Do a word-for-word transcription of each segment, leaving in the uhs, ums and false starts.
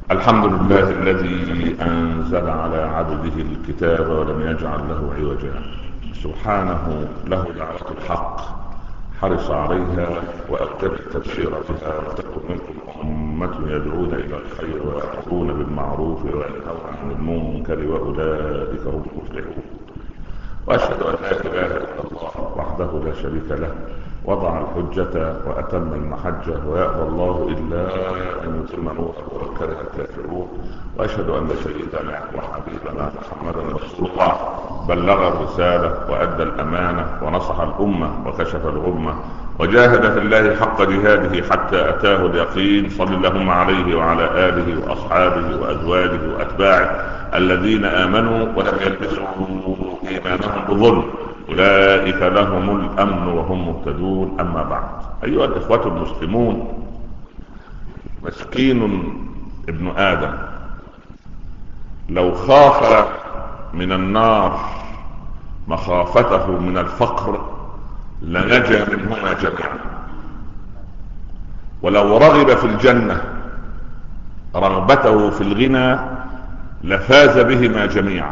الحمد لله الذي أنزل على عبده الكتاب ولم يجعل له عوجا. سبحانه له دعوة الحق حرص عليها وأوجب التبشير بها، وتكن منكم أمة يدعون إلى الخير ويأمرون بالمعروف وينهون عن المنكر وأولئك هم المفلحون. وأشهد أن لا إله إلا الله وحده لا شريك له، وضع الحجة وأتم المحجة، ويأبى الله إلا أن يتم نوره وكره الكافرون. وأشهد أن سيدنا وحبيبنا محمدا رسول الله بلغ الرسالة وأدى الأمانة ونصح الأمة وكشف الغمة وجاهد في الله حق جهاده حتى أتاه اليقين. صلى اللهم عليه وعلى آله وأصحابه وأزواجه وأتباعه الذين آمنوا ولم يلبسوا إيمانهم بظلم، أولئك لهم الأمن وهم مهتدون. أما بعد، أيها الإخوة المسلمون، مسكين ابن آدم لو خاف من النار مخافته من الفقر لنجا منهما جميعا، ولو رغب في الجنة رغبته في الغنى لفاز بهما جميعا،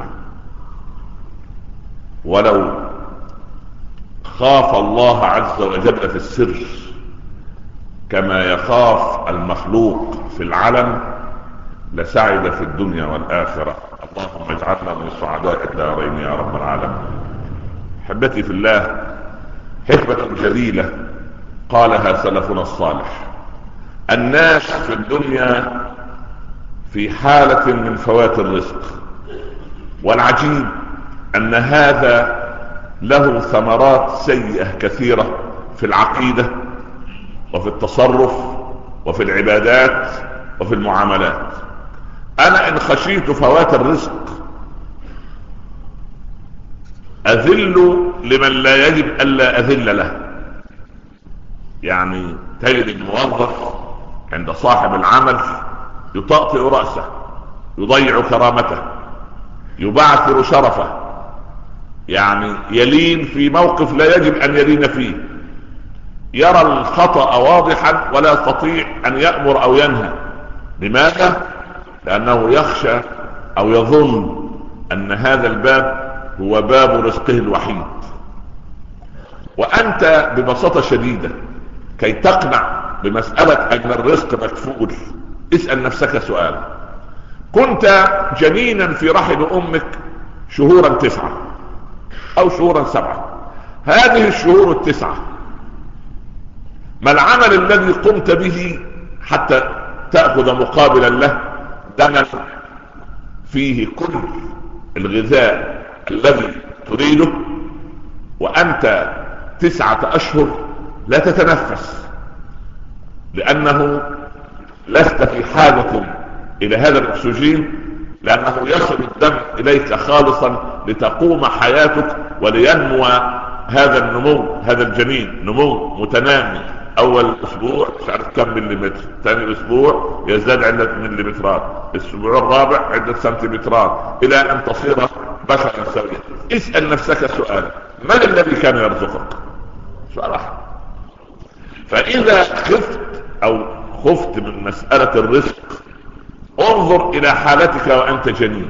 ولو خاف الله عز وجل في السر كما يخاف المخلوق في العلن لسعد في الدنيا والآخرة. اللهم اجعلنا من سعداء الدارين يا رب العالمين. احبتي في الله، حكمة جليلة قالها سلفنا الصالح: الناس في الدنيا في حالة من فوات الرزق، والعجيب ان هذا له ثمرات سيئة كثيرة في العقيدة وفي التصرف وفي العبادات وفي المعاملات. انا ان خشيت فوات الرزق اذل لمن لا يجب الا اذل له. يعني تجد الموظف عند صاحب العمل يطأطئ رأسه، يضيع كرامته، يبعثر شرفه، يعني يلين في موقف لا يجب ان يلين فيه، يرى الخطأ واضحا ولا يستطيع ان يأمر او ينهى. لماذا؟ لانه يخشى او يظن ان هذا الباب هو باب رزقه الوحيد. وانت ببساطة شديدة كي تقنع بمسألة ان الرزق مكفول اسأل نفسك سؤال: كنت جنينا في رحم امك شهورا تسعة او شهورا سبعة، هذه الشهور التسعة ما العمل الذي قمت به حتى تأخذ مقابلا له دما فيه كل الغذاء الذي تريده، وانت تسعة اشهر لا تتنفس لانه لست في حاجة الى هذا الاكسجين، لانه يصل الدم اليك خالصا لتقوم حياتك ولينمو هذا النمو، هذا الجنين نمو متنامي. اول اسبوع مش عارف كم مليمتر، ثاني اسبوع يزداد عدة مليمترات، الاسبوع الرابع عدة سنتيمترات، الى ان تصير بشرا سويا. اسأل نفسك سؤال: من الذي كان يرزقك؟ سؤال واحد. فاذا خفت او خفت من مسألة الرزق انظر الى حالتك وانت جنين.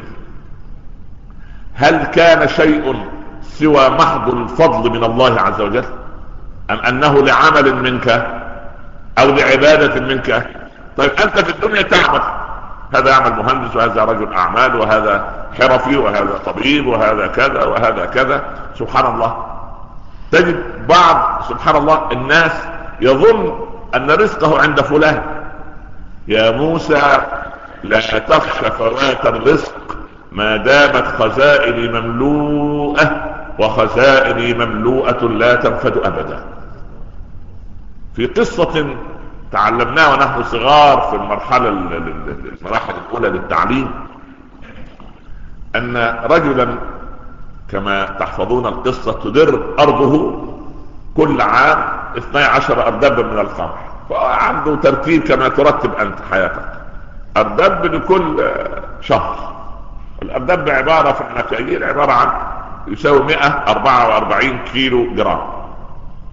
هل كان شيء سوى محض الفضل من الله عز وجل، ام انه لعمل منك او لعبادة منك؟ طيب انت في الدنيا تعمل، هذا يعمل مهندس وهذا رجل اعمال وهذا حرفي وهذا طبيب وهذا كذا وهذا كذا. سبحان الله، تجد بعض سبحان الله الناس يظن ان رزقه عند فلان. يا موسى لا تخشى فوات الرزق ما دامت خزائني مملوءة، وخزائني مملوءة لا تنفد أبدا. في قصة تعلمناها ونحن صغار في المرحلة المراحل الأولى للتعليم، أن رجلا كما تحفظون القصة تدر أرضه كل عام اثني عشر أردبا من القمح، فعنده ترتيب كما ترتب أنت حياتك، أردب لكل شهر. الأردب عبارة في المكاييل عبارة عن يساوي مئة وأربعة وأربعين كيلو جرام.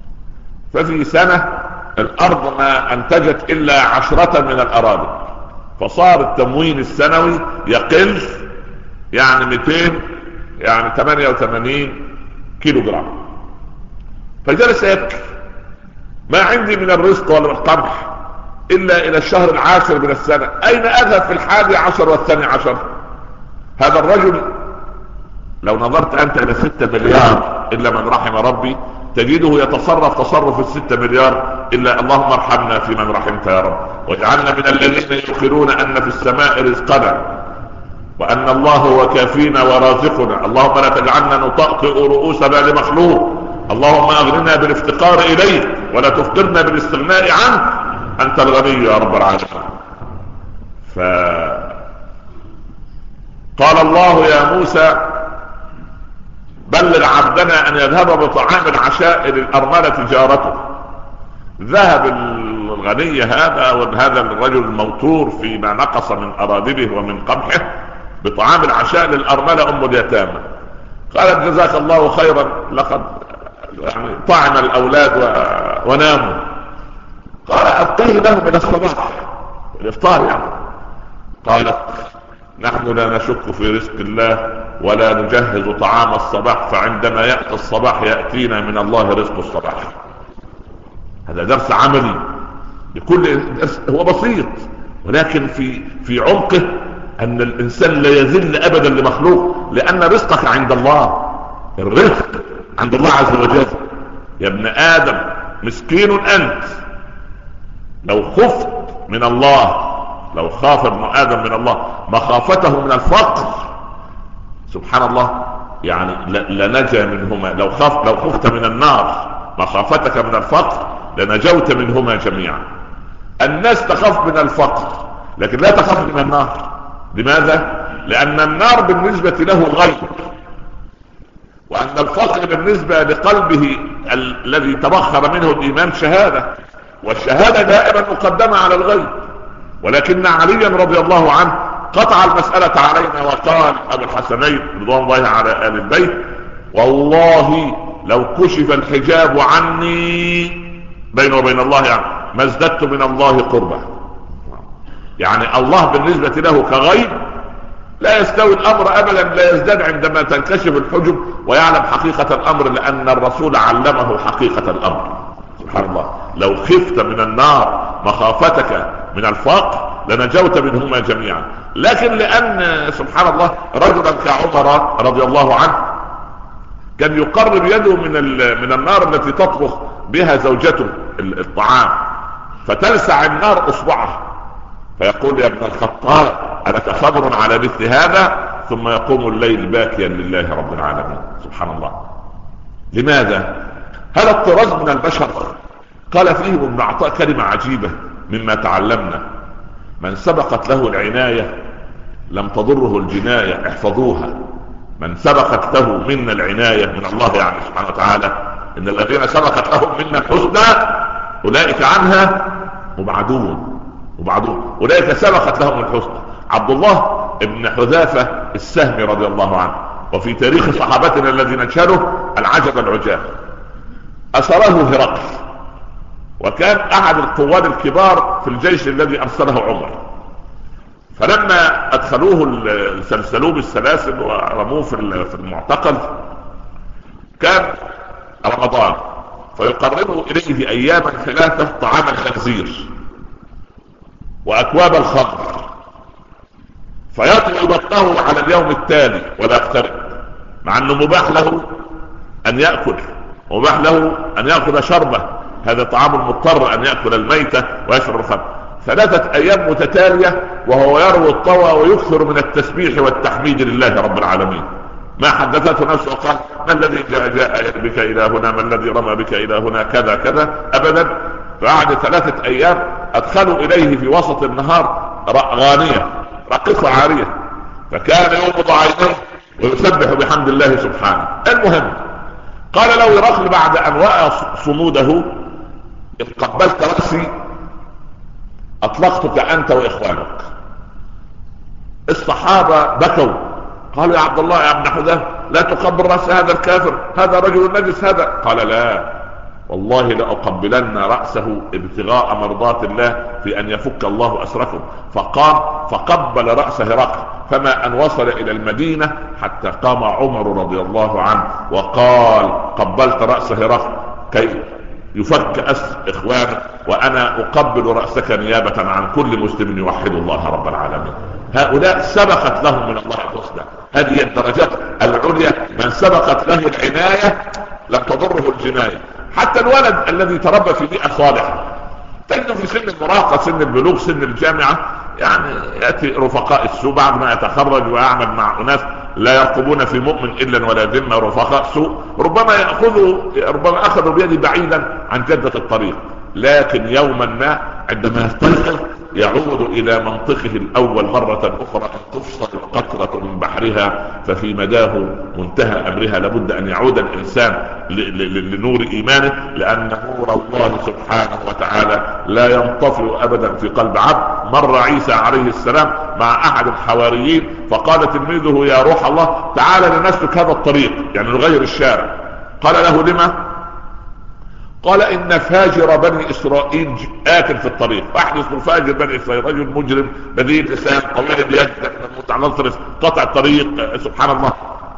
ففي سنة الأرض ما أنتجت إلا عشرة من الأراضي، فصار التموين السنوي يقل يعني مئتين يعني ثمانية وثمانين كيلو جرام. فجلس يبكي، ما عندي من الرزق ولا القمح الا الى الشهر العاشر من السنة، اين اذهب في الحادي عشر والثاني عشر؟ هذا الرجل لو نظرت انت الى ستة مليار الا من رحم ربي تجده يتصرف تصرف الستة مليار الا اللهم ارحمنا في من رحمت يا رب، واجعلنا من الذين يؤخرون ان في السماء رزقنا وان الله هو كافينا ورازقنا، اللهم لا تجعلنا نطأطئ رؤوسنا لمخلوق، اللهم اغننا بالافتقار اليك ولا تفقرنا بالاستغناء عنك، انت الغني يا رب العالمين. فقال الله يا موسى بلغ عبدنا ان يذهب بطعام العشاء للارملة جارته. ذهب الغني هذا وهذا الرجل الموتور فيما نقص من اراضيه ومن قمحه بطعام العشاء للارملة ام اليتامى. قالت جزاك الله خيرا، لقد يعني طعم الاولاد و... وناموا. قال ابقيه لهم من الصباح الافطار يعني. قالت نحن لا نشك في رزق الله ولا نجهز طعام الصباح، فعندما يأتي الصباح يأتينا من الله رزق الصباح. هذا درس عملي لكل درس، هو بسيط ولكن في في عمقه ان الانسان لا يذل ابدا لمخلوق، لان رزقك عند الله، الرزق عند الله عز وجل. يا ابن ادم مسكين انت، لو خفت من الله، لو خاف ابن ادم من الله مخافته من الفقر سبحان الله يعني لنجا منهما. لو خاف لو خفت من النار مخافتك من الفقر لنجوت منهما جميعا. الناس تخاف من الفقر لكن لا تخاف من النار. لماذا؟ لان النار بالنسبة له غيب، وان الفقر بالنسبة لقلبه ال- الذي تبخر منه الايمان شهادة، والشهادة دائما مقدمة على الغيب. ولكن عليا رضي الله عنه قطع المسألة علينا وقال ابو الحسنين رضوان الله على آل البيت والله لو كشف الحجاب عني بينه وبين الله يعني ما ازددت من الله قربا. يعني الله بالنسبة له كغيب لا يستوي الامر ابدا، لا يزداد عندما تنكشف الحجب ويعلم حقيقة الامر، لان الرسول علمه حقيقة الامر. سبحان الله، لو خفت من النار مخافتك من الفقر لنجوت منهما جميعا. لكن لان سبحان الله رجلا كعمر رضي الله عنه كان يقرب يده من من النار التي تطبخ بها زوجته الطعام، فتلسع النار اصبعه فيقول يا ابن الخطاب ألك صبر على مثل هذا؟ ثم يقوم الليل باكيا لله رب العالمين. سبحان الله. لماذا؟ هل الطراز من البشر؟ قال فيه ابن عطاء كلمة عجيبة مما تعلمنا: من سبقت له العناية لم تضره الجناية، احفظوها. من سبقت له منا العناية من الله يعني سبحانه وتعالى، ان الذين سبقت لهم منا الحسنى اولئك عنها مبعدون مبعدون اولئك سبقت لهم الحسنى. عبد الله ابن حذافة السهمي رضي الله عنه، وفي تاريخ صحابتنا الذي نشهره العجب العجاب، أسره هرقل، وكان احد القواد الكبار في الجيش الذي ارسله عمر. فلما ادخلوه سلسلوه بالسلاسل ورموه في المعتقل كان رمضان، فيقربوا اليه اياما ثلاثة طعام الخنزير واكواب الخمر، فيطوي بطنه على اليوم التالي ولا يقترب، مع انه مباح له ان يأكل، مباح له ان يأخذ شربة، هذا طعام المضطر ان يأكل الميتة ويشرب الخمر. ثلاثة ايام متتالية وهو يروي الطوى ويكثر من التسبيح والتحميد لله رب العالمين. ما حدثته نفسه وقال ما الذي جاء, جاء بك الى هنا، ما الذي رمى بك الى هنا، كذا كذا، ابدا. بعد ثلاثة ايام ادخلوا اليه في وسط النهار غانية راقصة عارية، فكان يوم عينيه ويسبح بحمد الله سبحانه. المهم قال له هرقل بعد ان وقع صموده: إن قبلت رأسي اطلقتك انت واخوانك. الصحابة بكوا قالوا يا عبد الله يا ابن حذافة لا تقبل رأس هذا الكافر، هذا رجل نجس هذا. قال لا والله لأقبلن رأسه ابتغاء مرضات الله في ان يفك الله اسركم. فقام فقبل رأس هرقل، فما أن وصل إلى المدينة حتى قام عمر رضي الله عنه وقال: قبلت رأس هرقل كي يفك أسر إخوانه، وأنا أقبل رأسك نيابة عن كل مسلم يوحد الله رب العالمين. هؤلاء سبقت لهم من الله الحسنى، هذه الدرجات العليا. من سبقت له العناية لم تضره الجناية. حتى الولد الذي تربى في بيئة صالحة تجده في سن المراهقة، سن البلوغ، سن الجامعة، يعني يأتي رفقاء السوء بعد ما يتخرج ويعمل مع أناس لا يرقبون في مؤمن إلا ولا ذمة، رفقاء سوء، ربما يأخذوا ربما أخذوا بيدي بعيدا عن جدة الطريق، لكن يوما ما عندما يستيقظ يعود إلى منطقه الأول مرة أخرى، أن تفصل القطرة من بحرها ففي مداه منتهى أمرها. لابد أن يعود الإنسان لنور إيمانه، لأن نور الله سبحانه وتعالى لا ينطفئ أبدا في قلب عبد. مر عيسى عليه السلام مع أحد الحواريين فقال تلميذه: يا روح الله تعالى لنسلك هذا الطريق، يعني نغير الشارع. قال له: لما؟ قال: إن فاجر بني إسرائيل آكل في الطريق. واحد اسمه فاجر بني إسرائيل، رجل مجرم بذيء اللسان طويل اليد متعنصرف قطع الطريق، سبحان الله.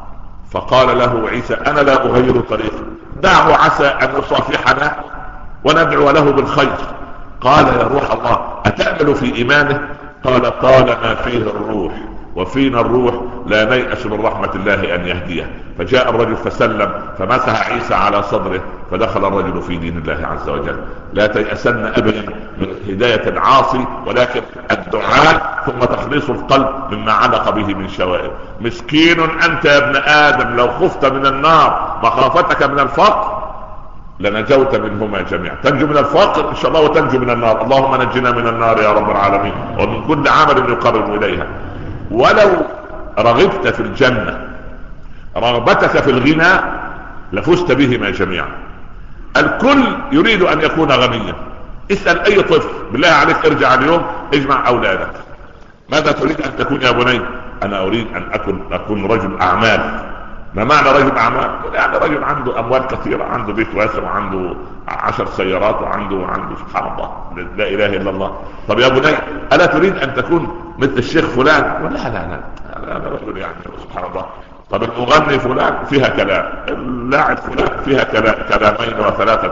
فقال له عيسى: أنا لا أغير الطريق، دعه عسى أن يصافحنا وندعو له بالخير. قال: يا روح الله أتأمل في إيمانه؟ قال: طالما فيه الروح وفينا الروح لا نيأس من رحمة الله أن يهديه. فجاء الرجل فسلم فمسح عيسى على صدره، فدخل الرجل في دين الله عز وجل. لا تيأسن أبدا من هداية العاصي، ولكن الدعاء ثم تخليص القلب مما علق به من شوائب. مسكين أنت يا ابن آدم لو خفت من النار مخافتك من الفقر لنجوت منهما جميعا. تنجو من الفقر إن شاء الله وتنجو من النار. اللهم نجنا من النار يا رب العالمين ومن كل عمل يقرب إليها. ولو رغبت في الجنة رغبتك في الغنى لفزت بهما جميعا. الكل يريد أن يكون غنيا. اسأل أي طفل بالله عليك، ارجع اليوم اجمع أولادك، ماذا تريد أن تكون يا بني؟ أنا أريد أن أكون, أكون رجل أعمال. ما معنى رجل أعمال؟ يعني رجل عنده أموال كثيرة، عنده بيت واسع وعنده عشر سيارات وعنده عنده سبحان الله لا إله إلا الله. طب يا بني ألا تريد أن تكون مثل الشيخ فلان؟ لا لا لا أنا رجل يعني سبحان الله. طب المغني فلان فيها كلام، اللاعب فلان فيها كلام، كلامين وثلاثة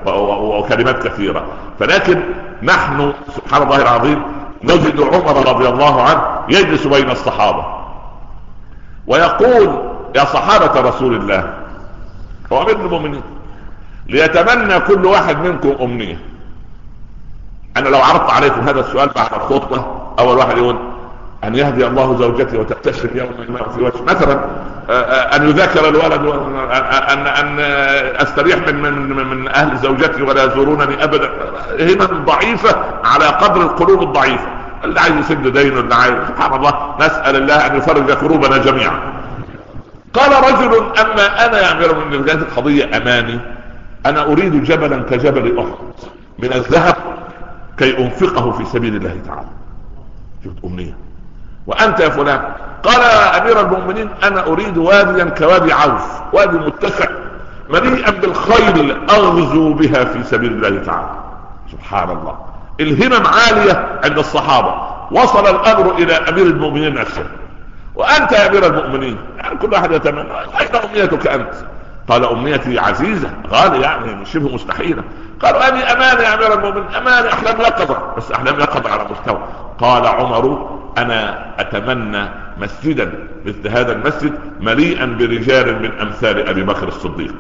وكلمات كثيرة. فلكن نحن سبحان الله العظيم نجد عمر رضي الله عنه يجلس بين الصحابة ويقول: يا صحابة رسول الله، هو أمير المؤمنين، ليتمنى كل واحد منكم أمنية. أنا لو عرضت عليكم هذا السؤال بعد الخطبة، أول واحد يقول: أن يهدي الله زوجتي وتبتسم يوم ما في وجه، مثلا أن يذاكر الولد، أن أن أستريح من من من أهل زوجتي ولا يزورونني أبدا. هنا ضعيفة على قدر القلوب الضعيفة. اللي عايز يسد دينه، اللي عايز سبحان الله، نسأل الله أن يفرج كروبنا جميعا. قال رجل: أما أنا يا أمير المؤمنين كانت القضية أماني، أنا أريد جبلا كجبل أحد من الذهب كي أنفقه في سبيل الله تعالى. شفت أمنية. وأنت يا فلان؟ قال: يا أمير المؤمنين أنا أريد واديا كوادي عوف، وادي متسع مليئا بالخيل أغزو بها في سبيل الله تعالى. سبحان الله، الهمم عالية عند الصحابة. وصل الأمر إلى أمير المؤمنين نفسه. وأنت يا أمير المؤمنين، يعني كل واحد يتمنى أين أمنيتك أنت؟ قال: أمنيتي عزيزة غالية، يعني شبه مستحيلة. قالوا: أني أمانة يا أمير المؤمنين، أمانة أحلام يقظة، بس أحلام يقظة على مستوى. قال عمر: أنا أتمنى مسجدا مثل هذا المسجد مليئا برجال من أمثال أبي بكر الصديق.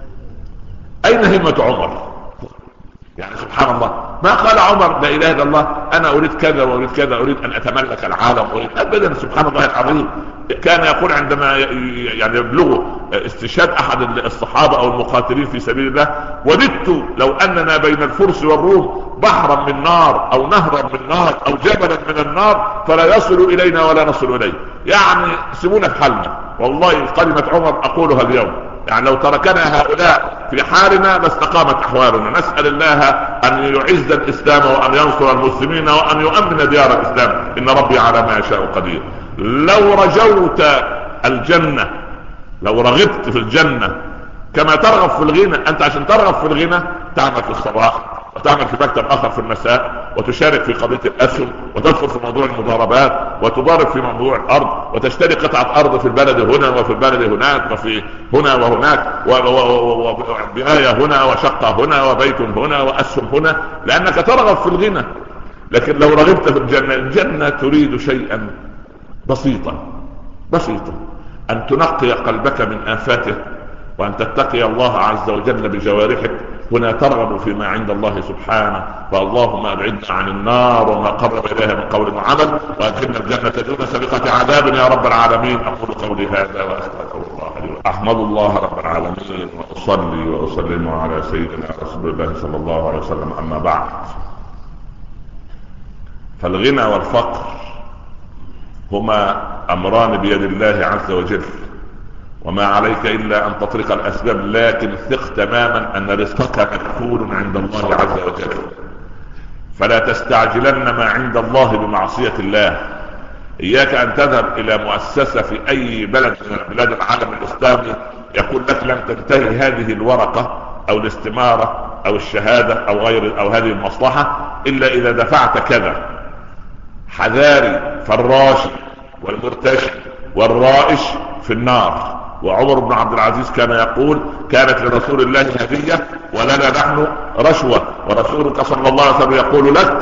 أين همة عمر؟ يعني سبحان الله، ما قال عمر لا اله الا الله انا اريد كذا واريد كذا، اريد ان اتملك العالم، اريد ابدا. سبحان الله العظيم. كان يقول عندما يعني يبلغ استشهاد احد الصحابه او المقاتلين في سبيل الله: وددت لو اننا بين الفرس والروم بحرا من نار او نهرا من نار او جبلا من النار فلا يصل الينا ولا نصل اليه. يعني سيبونا في حالنا. والله كلمة عمر اقولها اليوم، يعني لو تركنا هؤلاء في حالنا لاستقامت احوالنا. نسأل الله ان يعز الاسلام وان ينصر المسلمين وان يؤمن ديار الاسلام، ان ربي على ما يشاء قدير. لو رجوت الجنة، لو رغبت في الجنة كما ترغب في الغنى، انت عشان ترغب في الغنى تعمل في الصباح وتعمل في مكتب اخر في المساء، وتشارك في قضية الاسهم، وتدخل في موضوع المضاربات، وتضارب في موضوع الارض، وتشتري قطعة ارض في البلد هنا وفي البلد هناك وفي هنا وهناك، وبناية هنا وشقة هنا وبيت هنا واسهم هنا، لانك ترغب في الغنى. لكن لو رغبت في الجنة، الجنة تريد شيئا بسيطا بسيطا، ان تنقي قلبك من آفاته، وان تتقي الله عز وجل بجوارحك. هنا ترغب فيما عند الله سبحانه. فاللهم ابعدنا عن النار وما قرب اليها من قول وعمل، وادخلنا الجنة دون سابقة عذاب يا رب العالمين. اقول قولي هذا واستغفر الله لي. احمد الله رب العالمين، واصلي واسلم على سيدنا رسول الله صلى الله عليه وسلم. اما بعد، فالغنى والفقر هما امران بيد الله عز وجل، وما عليك الا ان تطرق الاسباب، لكن ثق تماما ان رزقك مكفول عند الله عز وجل. فلا تستعجلن ما عند الله بمعصية الله. اياك ان تذهب الى مؤسسة في اي بلد من بلاد العالم الاسلامي يقول لك لن تنتهي هذه الورقة او الاستمارة او الشهادة او غير او هذه المصلحة الا اذا دفعت كذا. حذاري فالراشي والمرتشي والرائش في النار. وعمر بن عبد العزيز كان يقول كانت لرسول الله هدية ولنا نحن رشوة، ورسولك صلى الله عليه وسلم يقول لك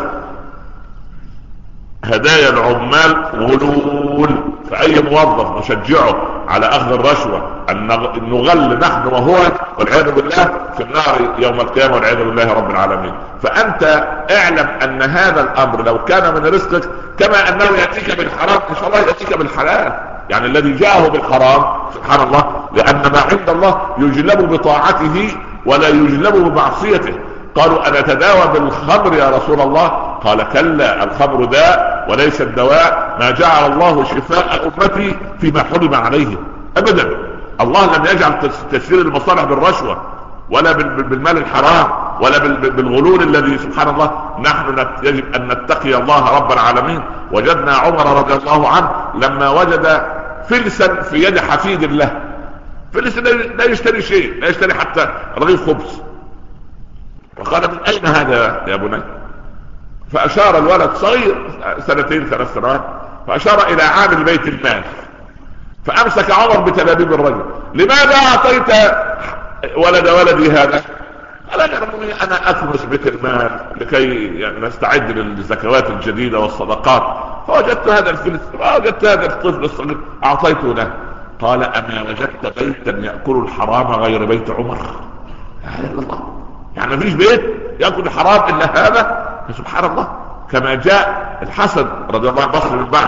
هدايا العمال غلول. فأي موظف نشجعه على أخذ الرشوة أن نغل نحن وهو والعياذ بالله في النار يوم القيامة والعياذ بالله رب العالمين. فأنت اعلم أن هذا الأمر لو كان من رزقك، كما أنه يأتيك بالحرام إن شاء الله يأتيك بالحلال. يعني الذي جاءه بالحرام سبحان الله، لأن ما عند الله يجلب بطاعته ولا يجلب بمعصيته. قالوا أنا تداوى بالخمر يا رسول الله؟ قال كلا، الخمر داء وليس الدواء. ما جعل الله شفاء أمتي فيما حرم عليه أبدا. الله لم يجعل تسيير المصالح بالرشوة ولا بالمال الحرام ولا بالغلول الذي سبحان الله. نحن يجب أن نتقي الله رب العالمين. وجدنا عمر رضي الله عنه لما وجد فلسا في يد حفيد له، فلس لا يشتري شيء، لا يشتري حتى رغيف خبز، وقال من أين هذا يا بني؟ فأشار الولد صغير سنتين ثلاث سنوات، فأشار إلى عامل بيت المال، فأمسك عمر بتلابيب الرجل. لماذا أعطيت ولد ولدي هذا؟ قال أنا أكنس بيت المال لكي يعني نستعد للزكوات الجديدة والصدقات، فوجدت هذا الفلس، فوجدت هذا الطفل الصغير أعطيته له. قال أما وجدت بيتا يأكل الحرام غير بيت عمر؟ لا إله إلا الله، يعني مفيش بيت يأكل الحرام إلا هذا. سبحان الله. كما جاء الحسن رضي الله عنه بصر من بعد،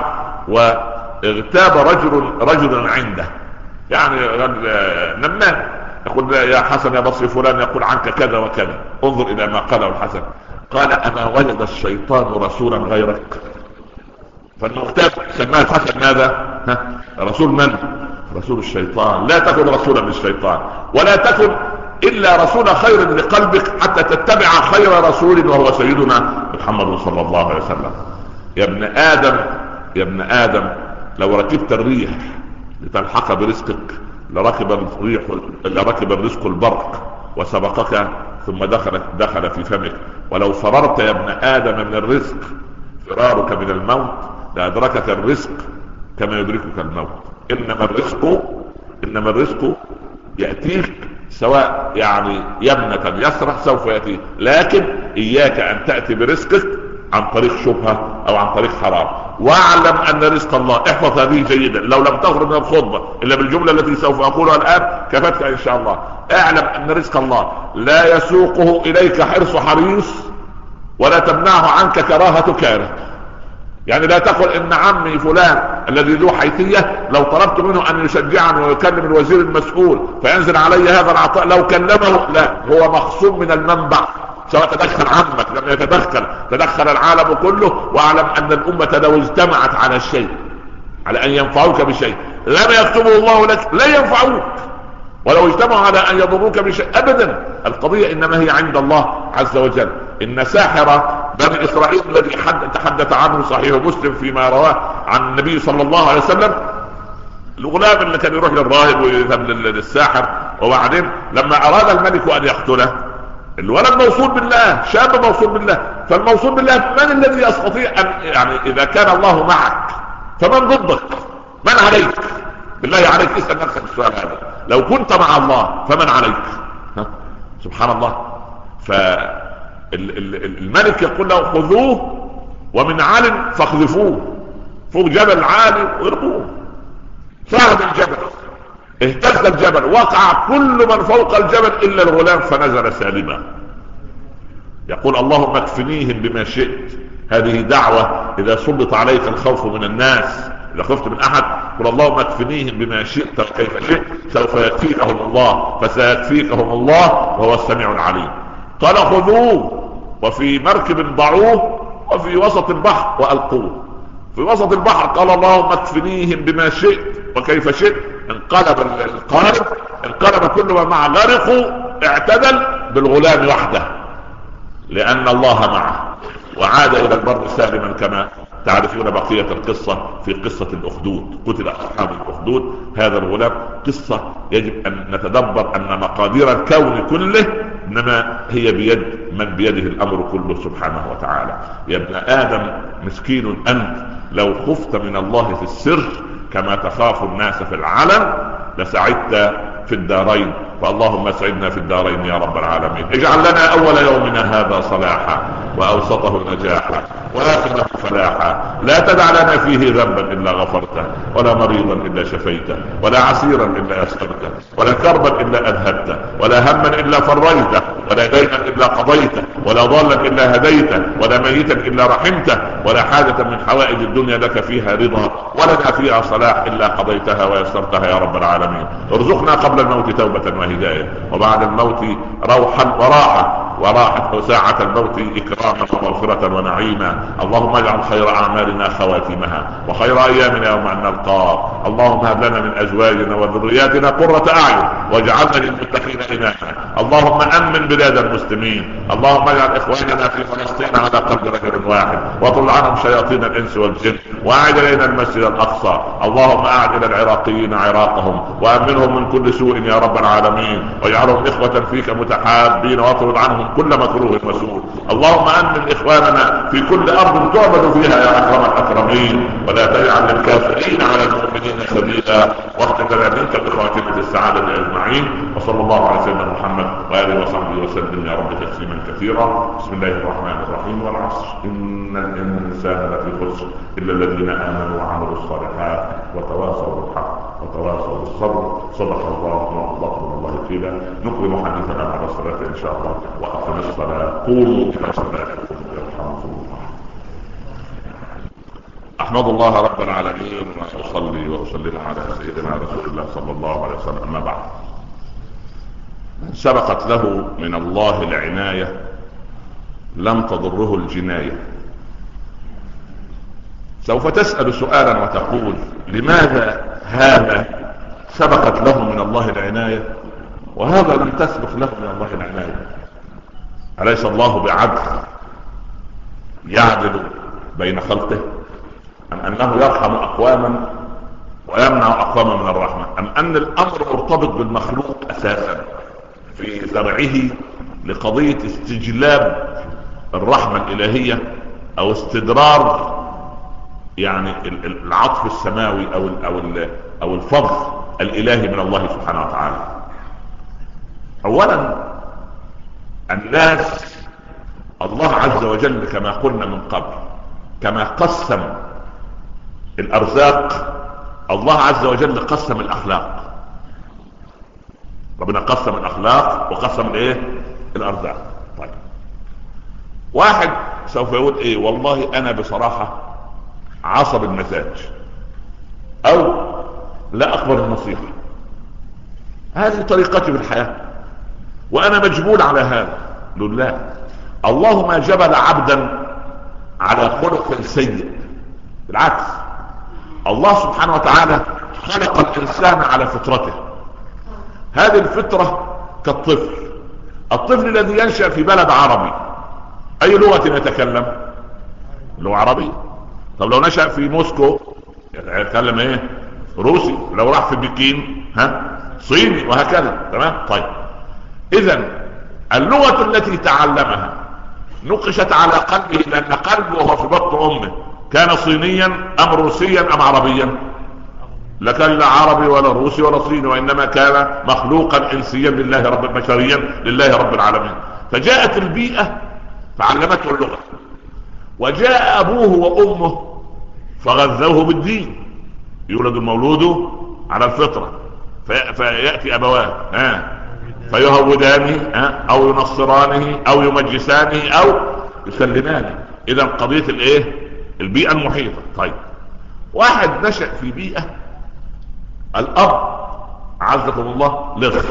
واغتاب رجل رجلا عنده، يعني نمان، يقول يا حسن يا بصري فلان يقول عنك كذا وكذا، انظر إلى ما قاله الحسن. قال أما وجد الشيطان رسولا غيرك؟ فالمغتاب سماه الحسن ماذا؟ ها؟ رسول من؟ رسول الشيطان. لا تكن رسولا للشيطان، ولا تكن إلا رسول خير لقلبك حتى تتبع خير رسول وهو سيدنا محمد صلى الله عليه وسلم. يا ابن آدم يا ابن آدم لو ركبت الريح لتلحق برزقك لركب الريح لركب الرزق البرق وسبقك ثم دخل دخل في فمك. ولو فررت يا ابن آدم من الرزق فرارك من الموت لأدركك الرزق كما يدركك الموت. إنما الرزق إنما الرزق يأتيك سواء يعني يمنة يسرى سوف يأتي، لكن إياك أن تأتي برزقك عن طريق شبهة أو عن طريق حرام. واعلم أن رزق الله، احفظ هذه جيدا، لو لم تخرج من الخطبة إلا بالجملة التي سوف أقولها الآن كفتك إن شاء الله. اعلم أن رزق الله لا يسوقه إليك حرص حريص ولا تمنعه عنك كراهة كاره. يعني لا تقل ان عمي فلان الذي ذو حيثية لو طلبت منه ان يشجعني ويكلم الوزير المسؤول فينزل علي هذا العطاء لو كلمه، لا، هو مخصوم من المنبع. سواء تدخل عمك لم يتدخل، تدخل العالم كله. واعلم ان الامة لو اجتمعت على الشيء على ان ينفعوك بشيء لم يكتبه الله لك لا ينفعوك، ولو اجتمعوا على ان يضروك بشيء ابدا. القضية انما هي عند الله عز وجل. ان ساحر بني اسرائيل الذي تحدث عنه صحيح مسلم فيما رواه عن النبي صلى الله عليه وسلم، الغلام اللي كان يروح للراهب ويذهب للساحر، وبعدين لما اراد الملك ان يقتله الولد موصول بالله، شاب موصول بالله. فالموصول بالله من الذي يستطيع ان يعني اذا كان الله معك فمن ضدك؟ من عليك؟ بالله عليك اسال نفسك السؤال هذا. لو كنت مع الله فمن عليك؟ ها؟ سبحان الله. فالملك يقول له خذوه ومن عال فاقذفوه فوق جبل عالي وارموه. صعد الجبل، اهتز الجبل، وقع كل من فوق الجبل الا الغلام فنزل سالما. يقول اللهم اكفنيهم بما شئت. هذه دعوة اذا سلط عليك الخوف من الناس، اذا خفت من احد قل اللهم اكفنيهم بما شئت وكيف شئت سوف يكفيكهم الله، فسيكفيكهم الله وهو السميع العليم. قال خذوه وفي مركب ضعوه وفي وسط البحر والقوه. في وسط البحر قال اللهم اكفنيهم بما شئت وكيف شئت. انقلب القارب، انقلب كل ما معه، غرقوا، اعتدل بالغلام وحده لان الله معه، وعاد الى البر سالما. كما تعرفون بقية القصة في قصة الاخدود، قتل اصحاب الاخدود. هذا الغلام قصة يجب ان نتدبر ان مقادير الكون كله انما هي بيد من بيده الامر كله سبحانه وتعالى. يا ابن ادم مسكين انت، لو خفت من الله في السر كما تخاف الناس في العلن لسعدت في الدارين. فاللهم اسعدنا في الدارين يا رب العالمين. اجعل لنا اول يومنا هذا صلاحا واوسطه نجاحا واخره فلاحا. لا تدع لنا فيه ذنبا الا غفرته، ولا مريضا الا شفيته، ولا عسيرا الا يسرته، ولا كربا الا اذهبته، ولا هما الا فريته، ولا دينا الا قضيته، ولا ضالا الا هديته، ولا ميتا الا رحمته، ولا حاجة من حوائج الدنيا لك فيها رضا ولنا فيها صلاح الا قضيتها ويسرتها يا رب العالمين. ارزقنا قبل الموت توبة وهداية، وبعد الموت روحا وراحة، وراحة ساعة الموت إكراما ومغفرة ونعيما. اللهم اجعل خير أعمالنا خواتمها، وخير أيامنا يوم أن نلقاك. اللهم هب لنا من أزواجنا وذرياتنا قرة أعين، واجعلنا للمتقين إماما. اللهم أمن بلاد المسلمين. اللهم اجعل إخواننا في فلسطين على قلب رجل واحد، واطل عنهم شياطين الإنس والجن، وأعد إلينا المسجد الأقصى. اللهم أعد إلى العراقيين عراقهم، وأمنهم من كل سوء يا رب العالمين، واجعلهم إخوة فيك متحابين، واطرد عنهم كل مكروه وسوء. اللهم امن اخواننا في كل ارض تعبد فيها يا اكرم الاكرمين، ولا تجعل للكافرين على المؤمنين سبيلا. واختم لنا منك بخاتمة السعادة اجمعين. وصلى الله على سيدنا محمد واله وصحبه وسلم يا رب تسليما كثيرا. بسم الله الرحمن الرحيم. والعصر ان الانسان لفي خسر الا الذين امنوا وعملوا الصالحات وتواصوا بالحق وتواصوا بالصبر. صدق الله وأطلقنا الله قيلا. نكمل حديثنا بعد الصلاة إن شاء الله. وأقم الصلاة قوموا إلى صلاتكم يرحمكم الله. أحمد الله رب العالمين وأصلي وأسلم على سيدنا رسول الله صلى الله عليه وسلم. أما بعد، سبقت له من الله العناية لم تضره الجناية. سوف تسأل سؤالا وتقول لماذا هذا سبقت له من الله العناية وهذا لم تسبق له من الله العناية؟ أليس الله بعدل يعدل بين خلقه؟ أم أنه يرحم أقواما ويمنع أقواما من الرحمة؟ أم أن الأمر مرتبط بالمخلوق أساسا في زرعه لقضية استجلاب الرحمة الإلهية أو استدرار يعني العطف السماوي أو أو أو الفضل الإلهي من الله سبحانه وتعالى؟ أولا، الناس الله عز وجل كما قلنا من قبل كما قسم الأرزاق، الله عز وجل قسم الأخلاق. ربنا قسم الأخلاق وقسم الايه؟ الأرزاق. طيب، واحد سوف يقول ايه؟ والله انا بصراحة عصب المزاج، او لا اقبل النصيحة، هذه طريقتي في الحياة وانا مجبول على هذا. لا، الله ما جبل عبدا على خلق سيء، بالعكس، الله سبحانه وتعالى خلق الانسان على فطرته. هذه الفطرة كالطفل، الطفل الذي ينشأ في بلد عربي اي لغة يتكلم؟ لغة عربية. طب لو نشأ في موسكو يتكلم ايه؟ روسي. لو راح في بكين ها صيني، وهكذا. تمام. طيب، اذا اللغة التي تعلمها نقشت على قلبه، لان قلبه وهو في بطن امه كان صينيا ام روسيا ام عربيا؟ لا كان لا عربي ولا روسي ولا صيني، وانما كان مخلوقا انسيا لله رب بشريا لله رب العالمين. فجاءت البيئة فعلمته اللغة، وجاء ابوه وامه فغذوه بالدين. يولد المولود على الفطرة في فيأتي ابواه ها فيهودانه ها او ينصرانه او يمجسانه او يسلمانه. اذا قضية الايه؟ البيئة المحيطة. طيب واحد نشأ في بيئة الاب عزكم الله لص،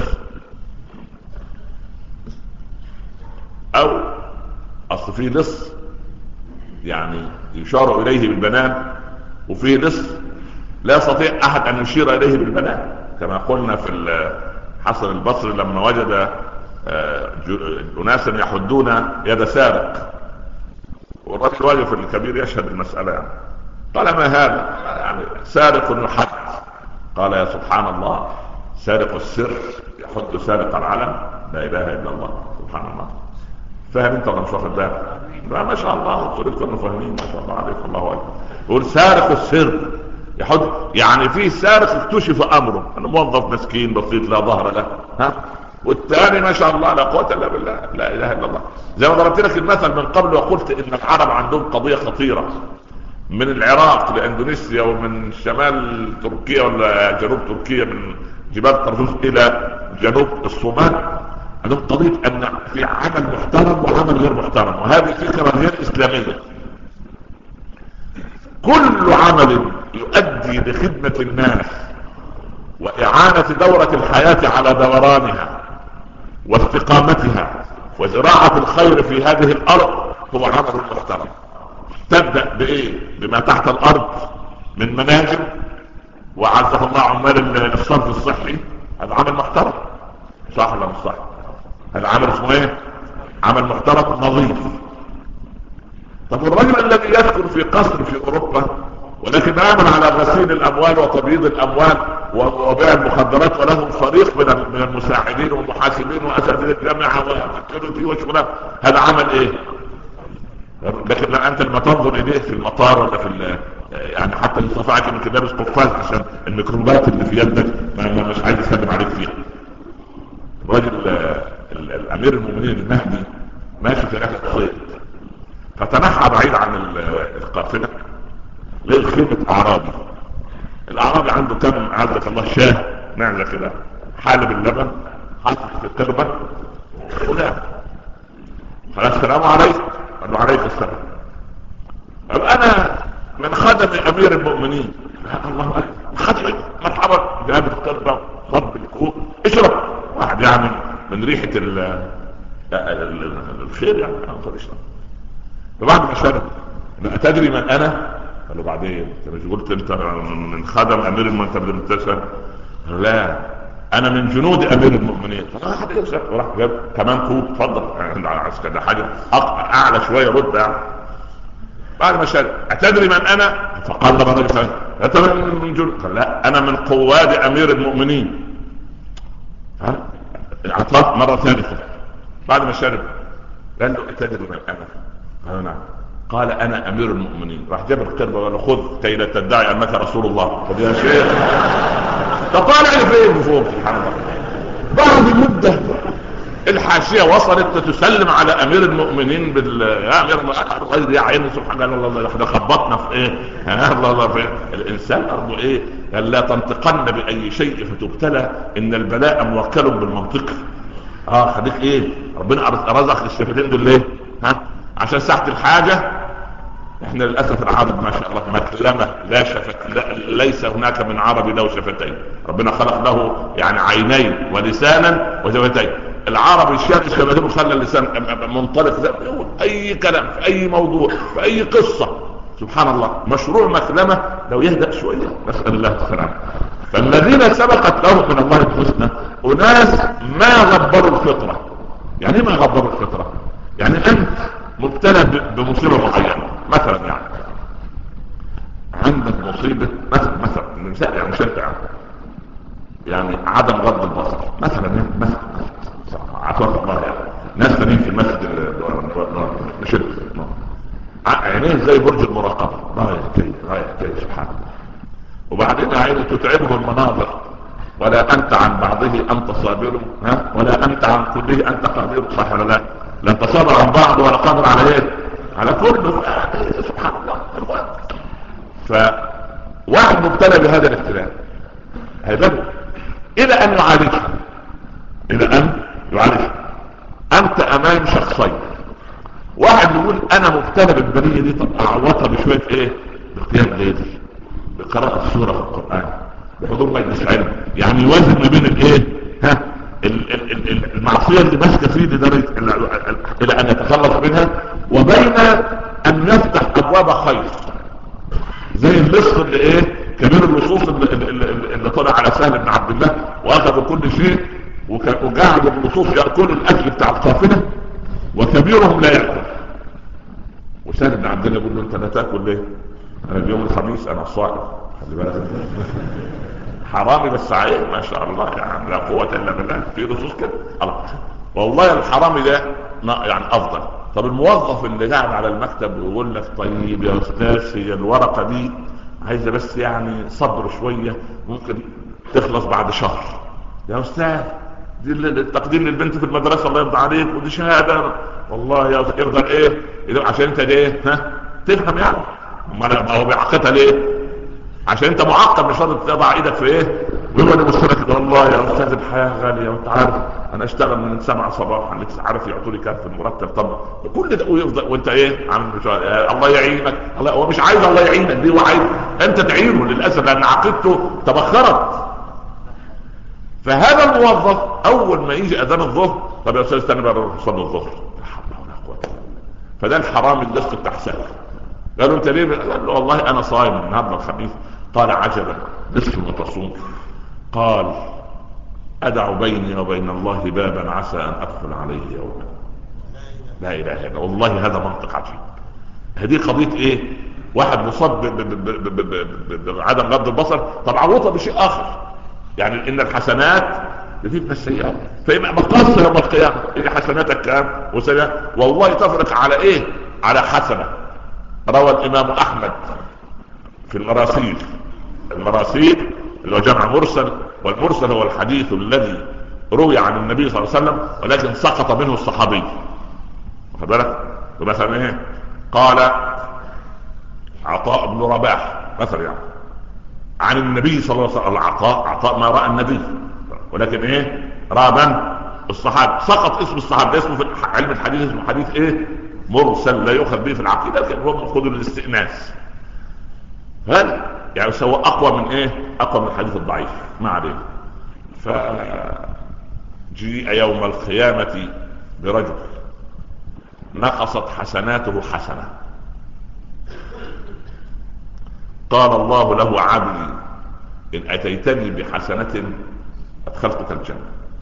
او اصل في لص يعني يشار اليه بالبنان، وفي لص لا يستطيع احد ان يشير اليه بالبنان، كما قلنا في الحسن البصري لما وجد اناسا يحدون يد سارق، والرجل واقف الكبير يشهد المسألة يعني. قال ما هذا؟ يعني سارق يحد. قال يا سبحان الله، سارق السر يحد سارق العلم، لا اله الا الله، سبحان الله. فاهم انت ولا مش واخد بالك؟ ما شاء الله كلنا فاهمين ما شاء الله عليك، الله اكبر. يقول سارق السر يحد، يعني في سارق اكتشف امره، انا موظف مسكين بسيط لا ظهر له ها، والثاني ما شاء الله لا قوه الا بالله، لا اله الا الله. زي ما ضربت لك المثل من قبل وقلت ان العرب عندهم قضيه خطيره، من العراق لاندونيسيا ومن شمال تركيا ولا جنوب تركيا من جبال طرطوس الى جنوب الصومال، عندهم قضيه ان في عمل محترم وعمل غير محترم، وهذه فكره غير اسلاميه. كل عمل يؤدي لخدمه الناس واعانه دوره الحياه على دورانها واستقامتها وزراعه الخير في هذه الارض هو عمل محترم. تبدأ بايه؟ بما تحت الارض من مناجم، وعزف الله عمال الصرف الصحي، هذا عمل محترم صح ولا مش صح؟ هذا عمل اسمه ايه؟ عمل محترم نظيف. طب الرجل الذي يسكن في قصر في اوروبا ولكن يعمل على غسيل الاموال وتبييض الاموال وبيع المخدرات، وله فريق من المساعدين والمحاسبين واساتذه الجامعه والسكيورتي وشغلات، هذا عمل ايه؟ لكن لا انت لما تنظر اليه في المطار ولا في يعني حتى يصفعك من كده قفاز عشان الميكروبات اللي في يدك ما مش عايز يسلم عليك فيها. الراجل الامير المؤمنين المهدي ماشي في رحله صيد، فتنحى بعيد عن القافله لقى خيمه اعرابي. الاعرابي عنده كم عزك الله شاه معزه كده حالب اللبن حاطط في التربه ولا خلاص السلام عليكم. قال له عليك السلام. قال انا من خدم امير المؤمنين. الله اكبر، خدم مرحبا، جاب التربه صب الكوب اشرب. واحد يعني من ريحه ال الخير يعني اشرب. فبعد ما شرب تدري من انا؟ قال له بعدين انت مش قلت انت من خدم امير المؤمنين؟ لا انا من جنود امير المؤمنين. فراح راح جاب كمان كوب اتفضل ده حاجه اعلى شويه رد يعني. بعد ما شرب اتدري من انا؟ فقال له الرجل انت من جنود؟ قال لا انا من قواد امير المؤمنين. ها اعطاه مره ثالثه بعد ما شرب قال له اتدري من انا؟ قال نعم. قال انا امير المؤمنين. راح جاب القربه وقال له خذ كي لا تدعي انك رسول الله. طب يا شيخ تطالع فين فوق؟ سبحان الله. بعد مده الحاشيه وصلت تسلم على امير المؤمنين بال يا امير الغير يا عيني سبحان الله احنا خبطنا في ايه؟ ها الله الله في الانسان ارضه ايه؟ قال لا تنطقن باي شيء فتبتلى ان البلاء موكل بالمنطق. اه خليك ايه؟ ربنا رزقك الشفتين دول ليه؟ ها عشان ساعه الحاجه. احنا للاسف العرب ما شاء الله مكلمه لا شفت لا ليس هناك من عربي له شفتين. ربنا خلق له يعني عينين ولسانا وشفتين. العربي الشاب شفتين وخلى اللسان منطلق يقول اي كلام في اي موضوع في اي قصه. سبحان الله مشروع مكلمه لو يهدأ شويه نسال الله السلامه. فالذين سبقت لهم من الله الحسنى اناس ما غبروا الفطره. يعني ما غبروا الفطره؟ يعني انت مبتلى بمصيبه معينه مثلا، يعني عندك مصيبه مثلا مثلا مثال يعني شرط يعني يعني عدم غض البصر مثلا مثلا عفوا الله يعني عينيه زي برج المراقبة، رايح جاي رايح جاي سبحان الله. وبعدين عينه تتعبه المناظر، ولا انت عن بعضه انت صابر، ها ولا انت عن كله انت قادر، صح ولا لا؟ لا انت صابر عن بعض ولا قادر على ايه؟ على كله. سبحان الله. فواحد مبتلى بهذا الابتلاء هيبقى الى ان يعالجه، الى ان يعالجه. انت امام شخصين، واحد يقول انا مبتلى بالبليه دي، طب اعوضها بشويه ايه؟ بقيام ليل، بقراءة سورة في القرآن، بحضور مجلس علم، يعني يوازن ما بين الايه؟ ها المعصية اللي ماسكة فيه لدرجة الى ان يتخلص منها، وبين ان يفتح ابواب خير، زي اللص اللي ايه؟ كبير اللصوص اللي, اللي, اللي طلع على سهل بن عبد الله واخذ كل شيء، وقعد اللصوص يأكلوا الاكل بتاع القافلة وكبيرهم لا يأكل. وسهل بن عبد الله يقول له انت لا تأكل ليه؟ انا اليوم الخميس انا صائم، خلي بالك. حرامي بس عيب ما شاء الله، يعني لا قوة الا بالله، في رصوص كده. الله والله الحرامي ده يعني افضل. طب الموظف اللي قاعد على المكتب ويقول لك طيب يا استاذ هي الورقة دي عايزة بس يعني صبر شوية، ممكن تخلص بعد شهر. يا استاذ دي التقديم للبنت في المدرسة الله يرضى عليك، ودي شهادة والله يا استاذ يرضى ايه عشان انت ايه ها تفهم يعني. ما هو بيعقدها ليه؟ عشان انت معقد، مش راضي تضع ايدك في ايه ويقعد يبص لك كده والله يا استاذ الحياه غاليه وانت عارف انا اشتغل من سبعة صباحا لسه عارف يعطوا لي كارت المرتب، طب كل ده ويفضل وانت ايه عامل الله يعينك. الله هو مش عايز الله يعينك، دي هو عايز انت تعينه للاسف لان عقيدته تبخرت. فهذا الموظف اول ما يجي اذان الظهر، طب يا استاذ استنى بقى نروح نصلي الظهر، لا حول ولا قوه الا بالله. فده الحرام اللي لسه بتاع سهل. قالوا انت ليه؟ قال له والله انا صايم النهارده الخميس. قال عجبا نصف ما تصوم؟ قال ادع بيني وبين الله بابا عسى ان ادخل عليه يوما. لا اله الا الله، والله هذا منطق عجيب. هذه قضيه ايه؟ واحد مصاب بعدم غض البصر، طب عوضها بشيء اخر، يعني ان الحسنات يذهبن السيئات، فيبقى مقاص يوم القيامه ان حسناتك كام وسيئات، والله تفرق على ايه؟ على حسنه. روى الامام احمد في المراسيل، المراسيل اللي هو جمع مرسل، والمرسل هو الحديث الذي روي عن النبي صلى الله عليه وسلم ولكن سقط منه الصحابي، واخد بالك؟ مثلا ايه؟ قال عطاء بن رباح مثلا يعني عن النبي صلى الله عليه وسلم، العطاء عطاء ما راى النبي، ولكن ايه؟ رابا الصحابي، سقط اسم الصحابي، اسمه في علم الحديث اسمه حديث ايه؟ مرسل، لا يؤخذ به في العقيده، لكن هو مأخوذ للاستئناس. هل يعني سوى اقوى من ايه؟ اقوى من الحديث الضعيف، ما عليه. فجيء يوم القيامه برجل نقصت حسناته حسنه، قال الله له عبدي ان اتيتني بحسنه ادخلتك الجنه.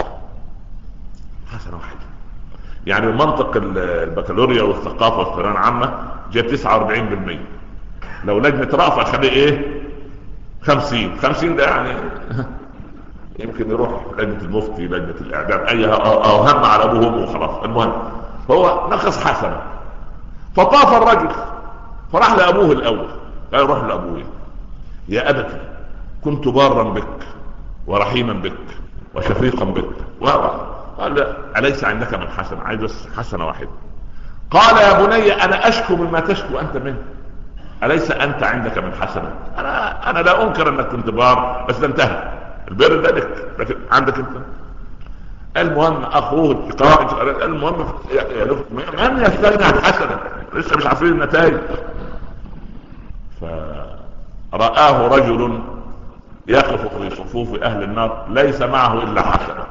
حسنه واحده، يعني بمنطق البكالوريا والثقافه والثانويه العامه جاب تسعة واربعين بالمية، لو لجنه رأفة خليه ايه؟ خمسين خمسين، ده يعني يمكن يروح لجنه المفتي لجنه الاعدام اي او هم على ابوه وامه وخلاص. المهم فهو نقص حسنه، فطاف الرجل فراح لابوه الاول، قال روح لابوه يا ابتي كنت بارا بك ورحيما بك وشفيقا بك، قال لا اليس عندك من حسنه؟ عايز بس حسنه واحده. قال يا بني انا اشكو مما تشكو انت منه، اليس انت عندك من حسنه؟ انا انا لا انكر انك كنت بار، بس ده انتهى البر ده لك، لكن عندك انت. المهم اخوه قائد، المهم من يستغني عن حسنه؟ لسه مش عارفين النتائج. فرآه رجل يقف في صفوف اهل النار ليس معه الا حسنه.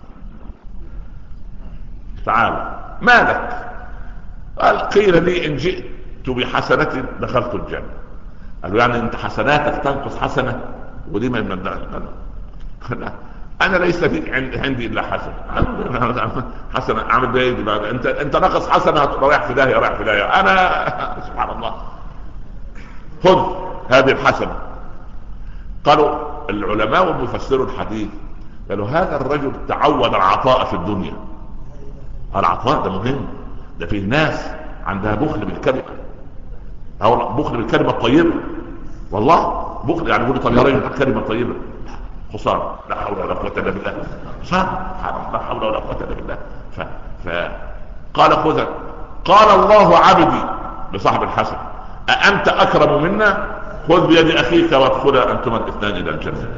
تعال مالك؟ قال قيل لي ان جئت بحسنة دخلت الجنة. قالوا يعني انت حسناتك تنقص حسنة؟ ودي ما يمدعش. انا ليس في عندي الا حسنة. حسنة اعمل بها ايه بقى؟ انت انت نقص حسنة رايح في داهية رايح في داهية. انا سبحان الله خذ هذه الحسنة. قالوا العلماء ومفسروا الحديث قالوا هذا الرجل تعود العطاء في الدنيا. العطاء ده مهم، ده فيه ناس عندها بخل بالكلمة، او بخل بالكلمه الطيبه، والله بخل يعني يقول طيارين بالكلمه الطيبه، خساره، لا حول ولا قوه الا بالله، خساره، لا حول ولا قوه الا بالله. ف... فقال خذ، قال الله عبدي لصاحب الحسن أأنت أكرم منا؟ خذ بيد أخيك وادخلا أنتما الاثنان إلى الجنة.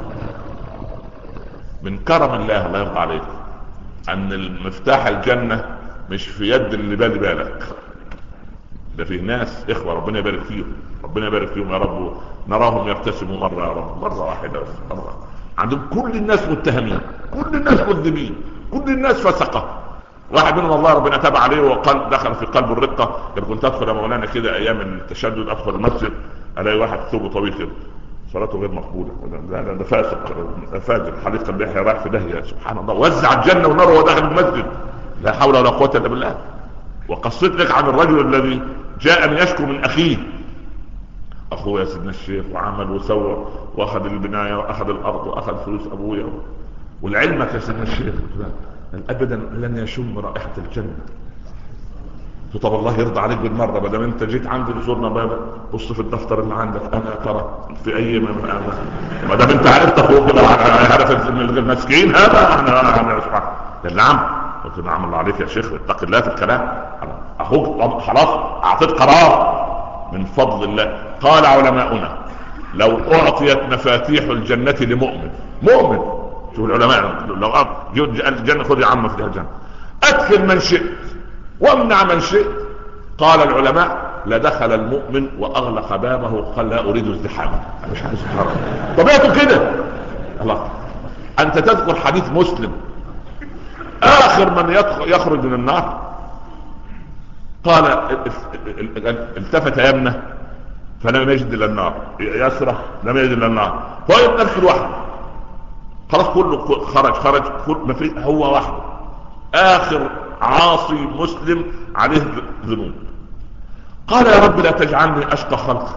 من كرم الله الله يرضى عليك أن المفتاح الجنة مش في يد اللي بالي بالك، ده فيه ناس إخوة ربنا يبارك فيهم، ربنا يبارك فيهم يا رب، نراهم يبتسموا مرة يا رب، مرة واحدة بس، مرة عندهم كل الناس متهمين، كل الناس مذنبين، كل الناس فسقة. واحد منهم الله ربنا تاب عليه وقال دخل في قلب الرقة، لما كنت ادخل يا مولانا كده ايام التشدد ادخل المسجد الاقي واحد ثوبه طويل كده صلاته غير مقبولة، ده ده فاسق فاجر حليق اللحية رايح في داهية، سبحان الله، وزع الجنة والنار وهو داخل المسجد، لا حول ولا قوة الا بالله. وقصيت لك عن الرجل الذي جاء يشكو من اخيه، اخوه يا سيدنا الشيخ وعمل وسوى واخذ البناية واخذ الارض واخذ فلوس ابويا، والعلمك يا سيدنا الشيخ ابدا لن يشم رائحة الجنة. طب الله يرضى عليك بالمرة ما دام انت جيت عندي لزورنا بابا، بص في الدفتر اللي عندك انا ترى في اي ما دام انت عرفت اخوك كده عرفت المسكين هذا انا انا سبحان نعم. قلت نعم الله عليك يا شيخ اتق الله في الكلام، اخوك خلاص اعطيت قرار من فضل الله. قال علماؤنا لو اعطيت مفاتيح الجنة لمؤمن، مؤمن شوف العلماء لو الجنة خذ يا عم في الجنة ادخل من شئت وامنع من شئت، قال العلماء لدخل المؤمن واغلق بابه قال لا اريد ازدحاما، مش عايز ازدحام، طبيعته كده. الله، انت تذكر حديث مسلم اخر من يخرج من النار قال التفت يمنه فلم يجد الا النار، يسرح لم يجد الا النار، فوجد نفسه لوحده، خلاص كله خرج خرج كل ما في هو وحده، اخر عاصي مسلم عليه ذنوب. قال يا رب لا تجعلني اشقى خلقك.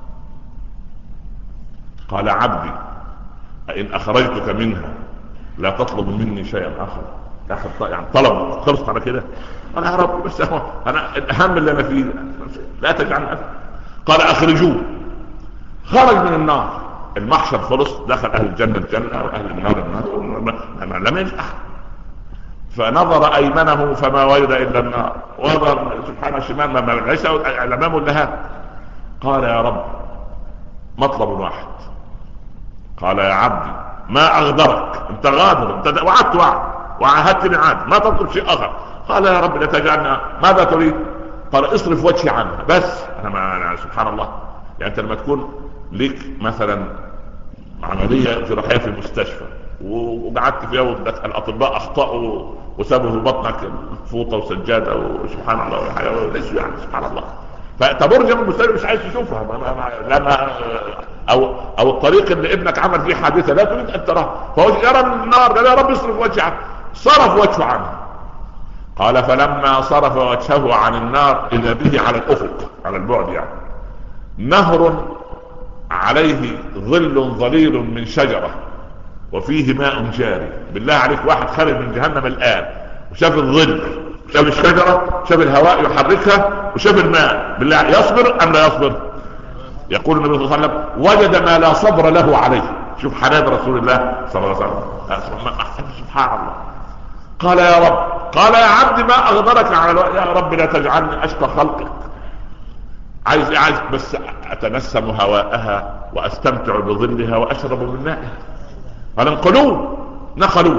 قال عبدي ان اخرجتك منها لا تطلب مني شيئا اخر، يعني طلب خلصت على كده. قال يا رب بس انا الاهم اللي انا فيه لا تجعلني أفر. قال اخرجوه، خرج من النار، المحشر خلص، دخل اهل الجنة الجنة واهل النار النار، لم يجد احد. فنظر ايمنه فما وجد الا النار، ونظر سبحانه الشمال ما ليس الامام الا هذا. قال يا رب مطلب واحد. قال يا عبدي ما اغدرك، انت غادر، انت وعدت وعد وعاهدتني عهد، ما تطلب شيء اخر. قال يا رب لا تجعلنا، ماذا تريد؟ قال اصرف وجهي عنها بس. انا ما أنا سبحان الله، يعني انت لما تكون ليك مثلا عملية جراحية في المستشفى وقعدت فيها والاطباء اخطأوا وسابوا في بطنك فوطة وسجادة وسبحان الله وليسوا يعني سبحان الله، فتبرج من المستشفى مش عايز تشوفها لما او او الطريق اللي ابنك عمل فيه حادثة لا تريد ان تراه، فهو يرى النار لا يا رب اصرف وجهي عنه، صرف وجهه عنه. قال فلما صرف وجهه عن النار اذا به على الافق، على البعد يعني، نهر عليه ظل ظليل من شجرة وفيه ماء جاري. بالله عليك واحد خارج من جهنم الآن وشاف الظل، شاف الشجرة، شاف الهواء يحركها، وشاف الماء، بالله يصبر ام لا يصبر؟ يقول النبي صلى الله عليه وسلم وجد ما لا صبر له عليه. شوف حنان رسول الله صلى الله عليه وسلم، سبحان الله. قال يا رب، قال يا عبد ما اغدرك على الوقت، يا رب لا تجعلني اشقى خلقك. عايز عايز بس اتنسم هواءها واستمتع بظلها واشرب من مائها. قال انقلوه، نقلوه،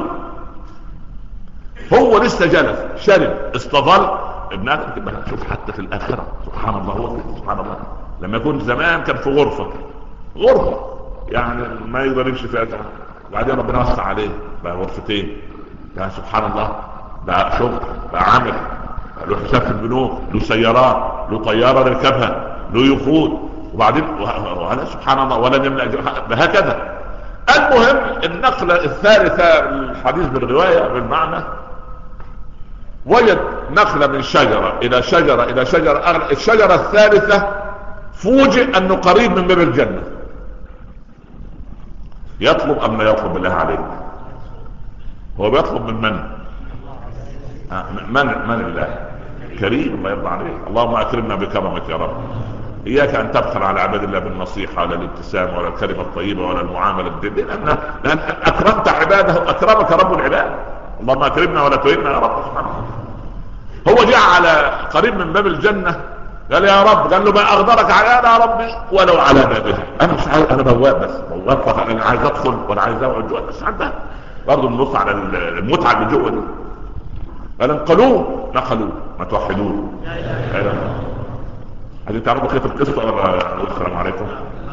هو لسه جلس شرب استظل. ابن ادم شوف حتى في الاخره سبحان الله، هو سبحان الله لما يكون زمان كان في غرفه غرفه يعني ما يقدر يمشي فيها، وبعدين ربنا وسع عليه بقى غرفتين، يا سبحان الله، بقى شغل، بقى عمل، له حساب في البنوك، له سيارات، له طياره ركبها، له يخوض، وبعدين وهذا سبحان الله ولن يملأ هكذا. المهم النقلة الثالثة الحديث بالرواية بالمعنى، وجد نقلة من شجرة الى شجرة الى شجرة، الشجرة الثالثة فوجئ انه قريب من باب الجنة. يطلب ام لا يطلب بالله عليك؟ هو بيطلب من من؟ من من الله كريم الله يرضى عليه. اللهم اكرمنا بكرمك يا رب. اياك ان تبخل على عباد الله بالنصيحه ولا الابتسامه ولا الكلمه الطيبه ولا المعامله الدينيه، لان لان اكرمت عباده اكرمك رب العباد. اللهم اكرمنا ولا تهنا يا رب سبحانه. هو جاء على قريب من باب الجنه قال يا رب، قال له ما اغدرك على يا ربي ولو على بابها. انا مش عايز، انا بواب بس بواب فقط، انا عايز ادخل ولا عايز اقعد جوه بس. عندها برضه نبص على المتعه اللي جوه دي. قال انقلوه نقلوه ما توحدوه. هذه تعرفوا خيط القصه ولا؟ السلام عليكم.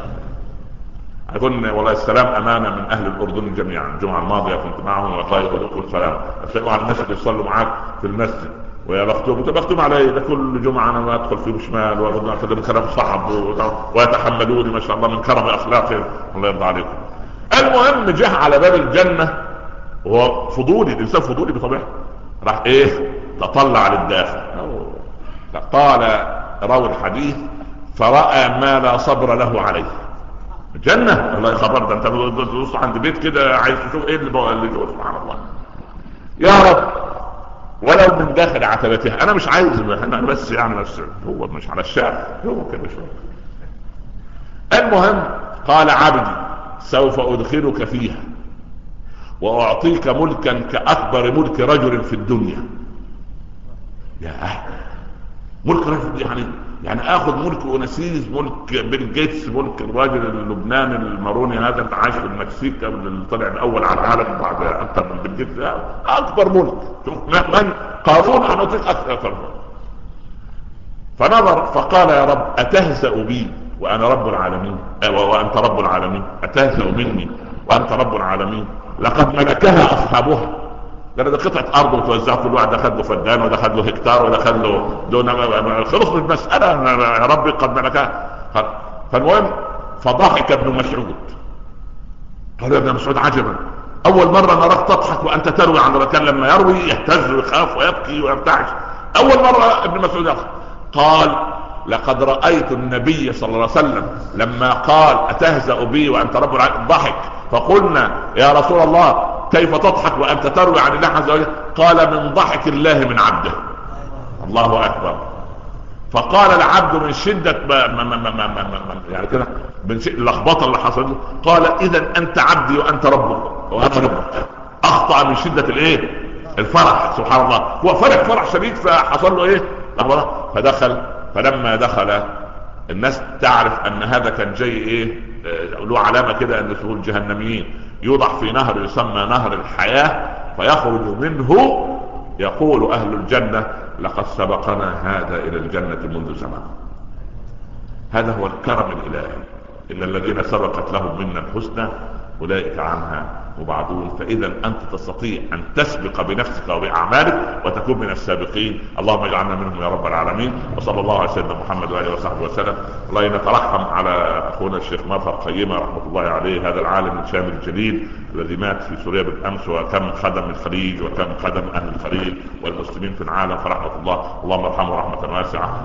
اكون والله السلام امانه من اهل الاردن جميعا. الجمعه الماضيه كنت معهم وقايل ولكم سلام. اسلموا على الناس اللي يصلوا معاك في المسجد ويا بختهم بختهم علي. ده كل جمعه انا ما ادخل فيهم شمال وارد بكلام صعب ويتحملوني ما شاء الله من كرم اخلاقهم، الله يرضى عليكم. المهم جه على باب الجنه وهو فضولي، الانسان فضولي بطبيعته، راح ايه تطلع للداخل. قال راوي الحديث فراى ما لا صبر له عليه. جنه الله يخبر، ده انت بتبص عند بيت كده عايز تشوف ايه اللي جوه. سبحان الله يا رب، ولو من داخل عتبتها. انا مش عايز، انا بس يعني نفسي هو مش على الشارع، هو كده شويه. المهم قال عبدي سوف ادخلك فيها واعطيك ملكا كاكبر ملك رجل في الدنيا. يا أهل. ملك رجل يعني يعني اخذ ملك اوناسيس، ملك بيل جيتس، ملك الراجل اللبناني الماروني هذا اللي عايش في المكسيك اللي طلع الاول على العالم بعد اكثر من بيل جيتس. اكبر ملك. شوف من قارون انا اعطيك اكثر ملك. فنظر فقال يا رب اتهزأ بي وانا رب العالمين وانت رب العالمين؟ اتهزأ مني وانت رب العالمين؟ لقد ملكها اصحابها. ده قطعة ارض وتوزعها، كل واحد اخذ له فدان وده اخذ له هكتار وده اخذ له دون، خلص من المسألة يا ربي قد ملكها. فالمهم فضحك ابن مسعود. قال يا ابن مسعود عجبا، اول مرة نراك تضحك وانت تروي عن ركان، لما يروي يهتز ويخاف ويبكي ويرتعش. اول مرة ابن مسعود يضحك. قال لقد رأيت النبي صلى الله عليه وسلم لما قال اتهزأ بي وانت رب العالمين ضحك، فقلنا يا رسول الله كيف تضحك وانت تروي عن الله عز وجل؟ قال من ضحك الله من عبده. الله اكبر. فقال العبد من شدة ما ما ما ما ما ما ما يعني كده من اللخبطه اللي حصلت له، قال اذا انت عبدي وانت ربك وانا ربك. اخطأ من شدة الايه الفرح. سبحان الله، هو فرح فرح شديد فحصل له ايه فدخل. فلما دخل الناس تعرف ان هذا كان جاي ايه له علامة كده ان اسمه الجهنميين، يوضع في نهر يسمى نهر الحياة فيخرج منه يقول اهل الجنة لقد سبقنا هذا الى الجنة منذ زمان. هذا هو الكرم الالهي. ان الذين سبقت لهم منا الحسنى اولئك عنها مبعدون. فاذا انت تستطيع ان تسبق بنفسك وباعمالك وتكون من السابقين. اللهم اجعلنا منهم يا رب العالمين. وصلى الله على سيدنا محمد واله وصحبه وسلم. الله نترحم على اخونا الشيخ مظهر قيمة رحمه الله عليه، هذا العالم الشامل الجليل الذي مات في سوريا بالامس، وكم خدم الخليج وكم خدم اهل الخليج والمسلمين في العالم، فرحمة الله. اللهم ارحمه رحمة واسعة.